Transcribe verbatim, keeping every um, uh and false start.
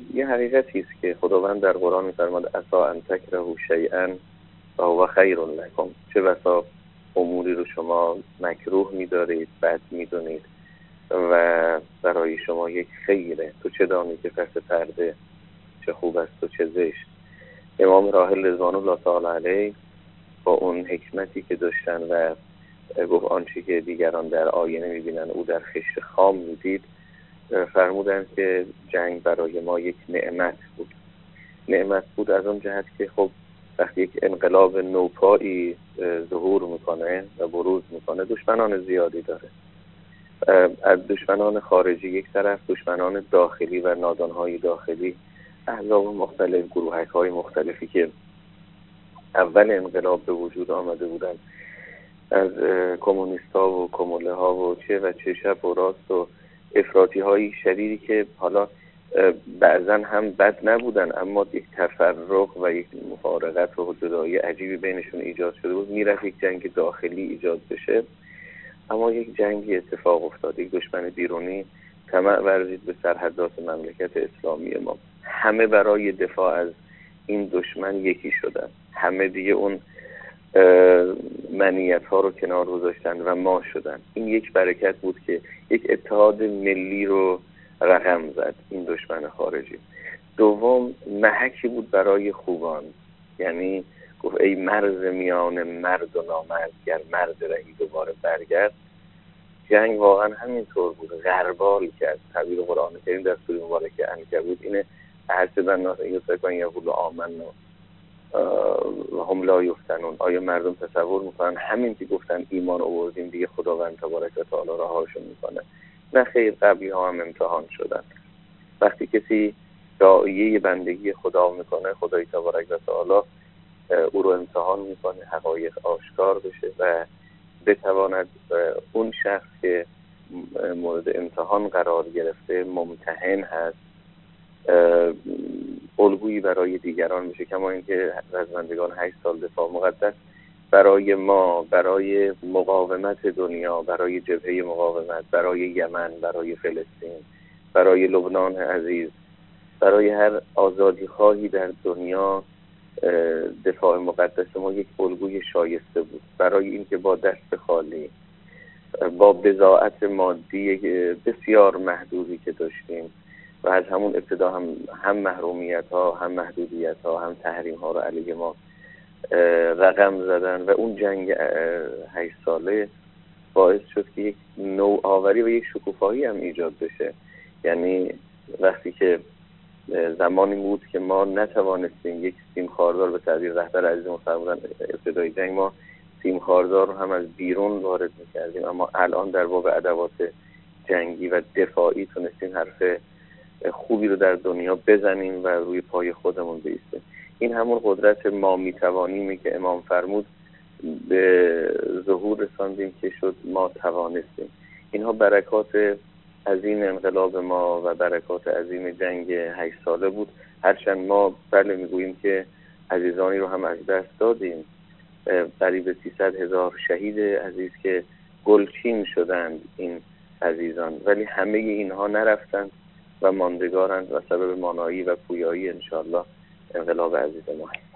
یه حقیقتی است که خداوند در قرآن می‌فرماد عسى ان تکرهوا شیئا فهو خیر لکم. چه بسا اموری رو شما مکروه می‌دارید، بد می‌دونید و برای شما یک خیره. تو چه دانی که پس پرده چه خوب است و چه زشت. امام راحل رضوان الله تعالی علیه با اون حکمتی که داشتن و گفت آنچه که دیگران در آینه می‌بینن او در خشت خام می‌دید، فرمودند که جنگ برای ما یک نعمت بود. نعمت بود از اون جهت که خب وقتی یک انقلاب نوپایی ظهور میکنه و بروز میکنه دشمنان زیادی داره. از دشمنان خارجی یک طرف، دشمنان داخلی و نادانهای داخلی، احزاب مختلف، گروهک‌های مختلفی که اول انقلاب به وجود آمده بودند، از کمونیست‌ها و کموله ها و چه و چه شب و راست و افراطی های شدیدی که حالا بعضا هم بد نبودن اما یک تفرق و یک مفارقت و جدایی عجیبی بینشون ایجاد شده بود. میرفت یک جنگ داخلی ایجاد بشه، اما یک جنگی اتفاق افتاد. یک دشمن بیرونی طمع ورزید به سرحدات مملکت اسلامی ما. همه برای دفاع از این دشمن یکی شدن، همه دیگه اون منیت ها رو کنار گذاشتن و ما شدن. این یک برکت بود که یک اتحاد ملی رو رقم زد این دشمن خارجی. دوم، محکی بود برای خوبان، یعنی گفت ای مرز میان مرد و نامرد، گر مرد رهی دوباره برگرد. جنگ واقعا همینطور بود، غربال کرد. تعبیر قرآن کریم در سوره مبارکه عنکبوت اینه احسب الناس ان یترکوا یقولوا آمنا و هم لا یفتنون. آیا مردم تصور میکنن همین که گفتن ایمان آوردیم دیگه خداوند تبارک و تعالی رهاشون میکنه؟ نه خیر، قبلی ها هم امتحان شدن. وقتی کسی داعیه بندگی خدا میکنه، خدای تبارک و تعالی او رو امتحان میکنه، حقایق آشکار بشه و بتواند اون شخص که مورد امتحان قرار گرفته، ممتحن هست، الگویی برای دیگران میشه. کما اینکه رزمندگان هشت سال دفاع مقدس برای ما، برای مقاومت دنیا، برای جبهه مقاومت، برای یمن، برای فلسطین، برای لبنان عزیز، برای هر آزادی خواهی در دنیا، دفاع مقدس ما یک الگوی شایسته بود. برای اینکه با دست خالی، با بضاعت مادی بسیار محدودی که داشتیم و از همون ابتدا هم هم محرومیت ها، هم محدودیت ها، هم تحریم ها رو علیه ما رقم زدن و اون جنگ هشت ساله باعث شد که یک نوآوری و یک شکوفایی هم ایجاد بشه. یعنی وقتی که زمانی بود که ما نتوانستیم یک سیم خاردار، به تعبیر رهبر عزیز فرمودن ابتدای جنگ، ما سیم خاردار رو هم از بیرون وارد می‌کردیم، اما الان در باب ادوات جنگی و دفاعی تونستیم حرف خوبی رو در دنیا بزنیم و روی پای خودمون بایستیم. این همون قدرت ما میتوانیمی که امام فرمود به ظهور رساندیم که شد ما توانستیم. اینها برکات عظیم انقلاب ما و برکات عظیم جنگ هشت ساله بود. هرچند ما بله میگوییم که عزیزانی رو هم از دست دادیم، قریب سیصد هزار شهید عزیز که گلچین شدند این عزیزان، ولی همه اینها نرفتند و ماندگارند و سبب مانایی و پویایی انشاءالله انقلاب عزیز ما.